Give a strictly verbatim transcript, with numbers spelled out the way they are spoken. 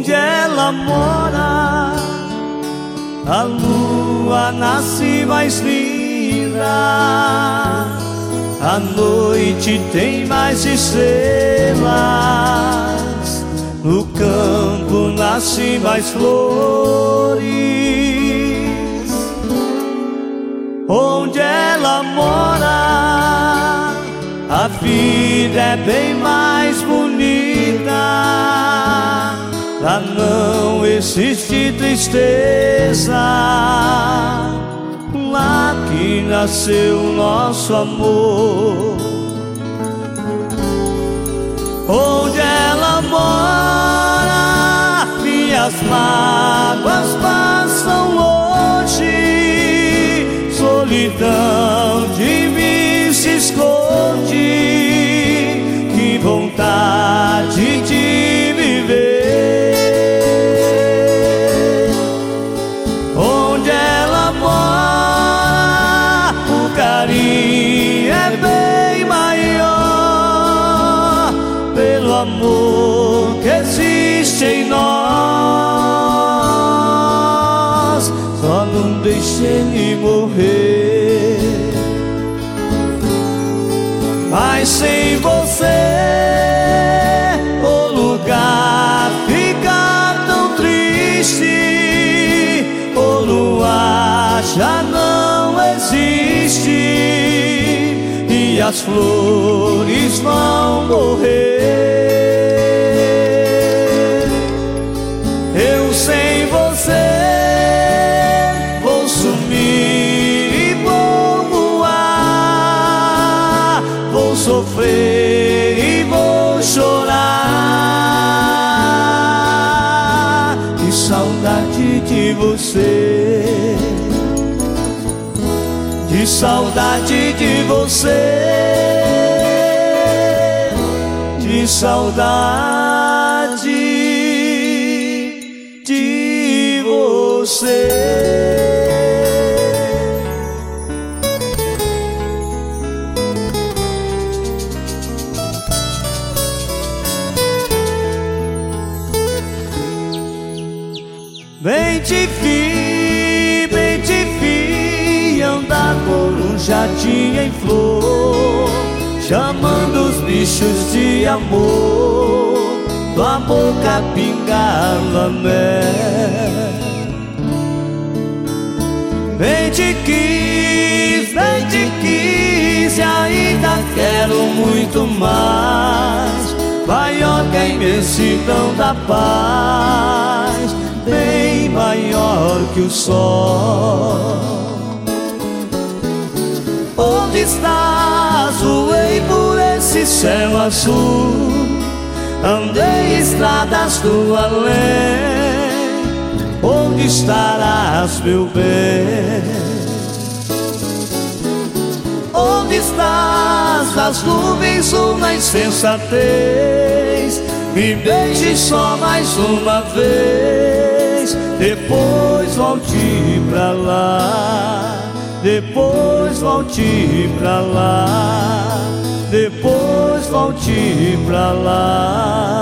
onde ela mora, a lua nasce mais linda, a noite tem mais estrelas, no campo nasce mais flores. Onde ela mora, a vida é bem mais bonita. Lá não existe tristeza, lá que nasceu nosso amor. Onde ela mora, minhas mágoas passam longe, solidão de mim se esconde, que vontade de viver. Onde ela mora, o carinho é bem maior, pelo amor que existe em nós. Só não deixe ele morrer. Mas sem você o lugar fica tão triste, o luar já não existe e as flores vão morrer. Eu sem você vou sumir e vou voar, vou sofrer e vou chorar, que saudade de você, de saudade de você, de saudade de você. Bem te vi, bem te vi andar por um jardim em flor, chamando os bichos de amor, tua boca pingava mel. Bem te quis, bem te quis e ainda quero muito mais, maior que a imensidão da paz, bem maior que o sol. Onde estás? Voei por esse céu azul, andei estradas do além. Onde estarás, meu bem? Onde estás? Nas nuvens ou na insensatez, me beije só mais uma vez, depois volte pra lá, depois volte pra lá, depois volte pra lá.